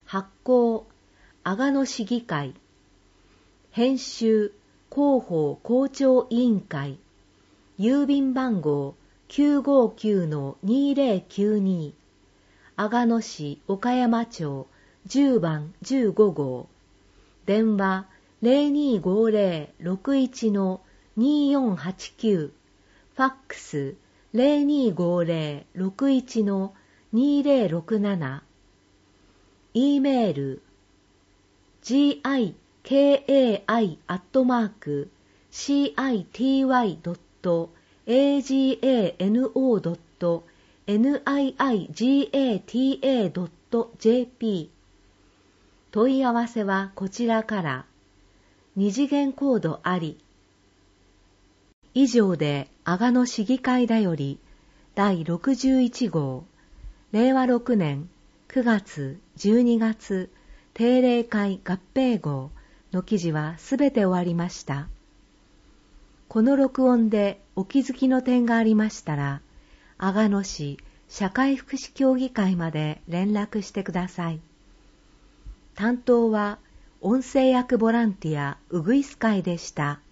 発行、阿賀野市議会。編集、広報校長委員会。郵便番号 959-2092。阿賀野市岡山町10番15号。電話0250-61-2489。ファックス0250-61-2067。E メール giki@citi.agano.niigata.jp 問い合わせはこちらから。二次元コードあり。以上で阿賀野市議会だより第61号令和6年9月12月定例会合併号の記事はすべて終わりました。この録音でお気づきの点がありましたら、阿賀野市社会福祉協議会まで連絡してください。担当は音声役ボランティアウグイス会でした。